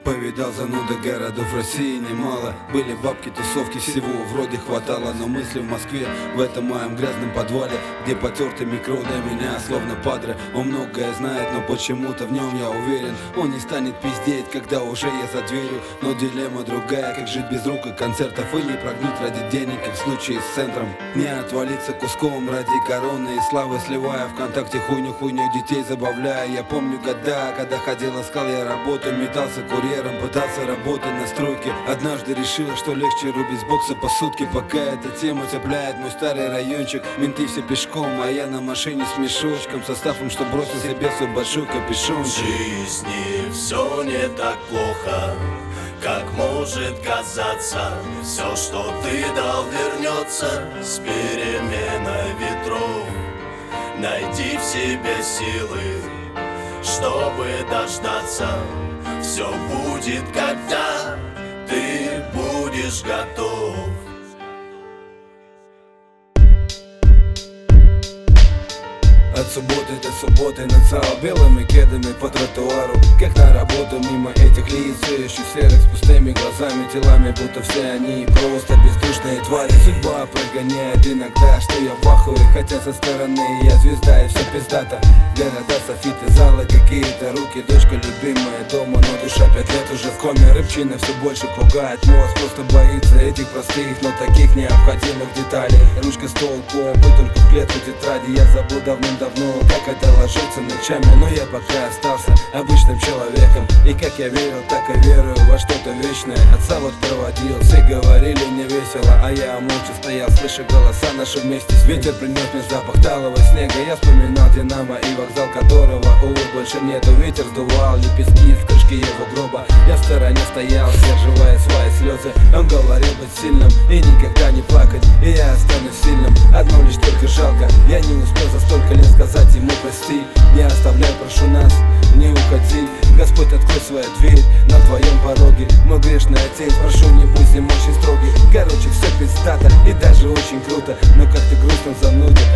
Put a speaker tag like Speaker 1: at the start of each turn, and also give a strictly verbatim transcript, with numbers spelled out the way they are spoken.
Speaker 1: Повидал зануда городов России немало. Были бабки, тусовки, всего вроде хватало. Но мысли в Москве, в этом моем грязном подвале, где потертый микро для меня словно падре. Он многое знает, но почему-то в нем я уверен. Он не станет пиздеть, когда уже я за дверью. Но дилемма другая, как жить без рук и концертов. И не прогнуть ради денег, как в случае с центром. Не отвалиться куском ради короны и славы, сливая ВКонтакте хуйню-хуйню детей забавляя. Я помню года, когда ходил, искал я работу, метался курьером, пытался работать на стройке. Однажды решила, что легче рубить с бокса по сутки. Пока эта тема цепляет мой старый райончик. Менты все пешком, а я на машине с мешочком, составом, что бросил себе свой большой капюшон.
Speaker 2: В жизни все не так плохо, как может казаться. Все, что ты дал, вернется с переменой ветров. Найди в себе силы, чтобы дождаться. Все будет, когда ты будешь готов.
Speaker 1: От субботы до субботы нацал белыми кедами по тротуару, как на работу мимо этих лиц, еще серых с пустыми глазами, телами, будто все они просто бездушные твари. Судьба прогоняет иногда, что я в ахуе, хотя со стороны я звезда и все пиздато. Города, софиты, залы, какие-то руки, дочка любимая дома, но душа пять лет уже в коме. Рыбчина все больше пугает, мозг просто боится этих простых, но таких необходимых деталей. Ручка, стол, компы, только в клетку тетради. Я забыл давным-давно, как это ложится ночами, но я пока остался обычным человеком. И как я верил, так и верую во что-то вечное. Отца вот проводил, все говорили не весело, а я молча стоял, слыша голоса наши вместе. Ветер принес мне запах талого снега. Я вспоминал Динамо и вокзал, которого, увы, больше нету. Ветер сдувал лепестки из крышки его гроба. Я в стороне стоял, сдерживая свои слезы. Он говорил быть сильным и никогда не плакать, и я останусь сильным. Одно лишь только жалко, я не успел за столько лет сказать ему прости. Не оставляй, прошу нас, не уходи. Господь, открой свою дверь на твоем пороге. Мой грешный отец, прошу, не будь с ним очень строгий. Короче, все пиздато и даже очень круто, но как ты грустно занудил.